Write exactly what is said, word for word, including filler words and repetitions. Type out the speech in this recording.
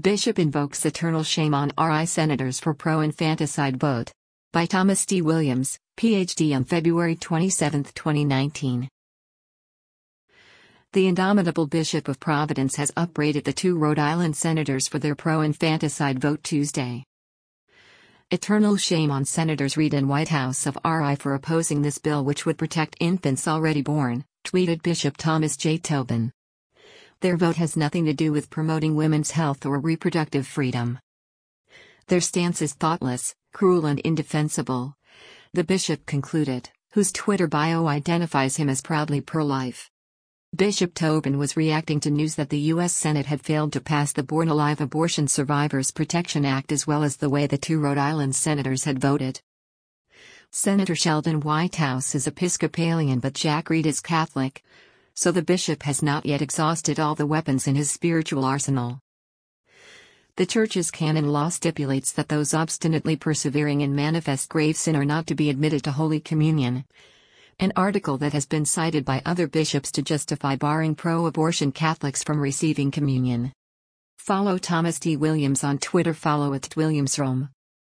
Bishop invokes eternal shame on R I senators for pro-infanticide vote. By Thomas D. Williams, P H D on February twenty-seventh, twenty nineteen. The indomitable Bishop of Providence has upbraided the two Rhode Island senators for their pro-infanticide vote Tuesday. Eternal shame on Senators Reid and Whitehouse of R I for opposing this bill which would protect infants already born, tweeted Bishop Thomas J. Tobin. Their vote has nothing to do with promoting women's health or reproductive freedom. Their stance is thoughtless, cruel and indefensible, the bishop concluded, whose Twitter bio identifies him as proudly pro-life. Bishop Tobin was reacting to news that the U S Senate had failed to pass the Born Alive Abortion Survivors Protection Act as well as the way the two Rhode Island senators had voted. Senator Sheldon Whitehouse is Episcopalian but Jack Reed is Catholic, so the bishop has not yet exhausted all the weapons in his spiritual arsenal. The Church's canon law stipulates that those obstinately persevering in manifest grave sin are not to be admitted to Holy Communion, an article that has been cited by other bishops to justify barring pro-abortion Catholics from receiving communion. Follow Thomas D. Williams on Twitter. Follow at WilliamsRome.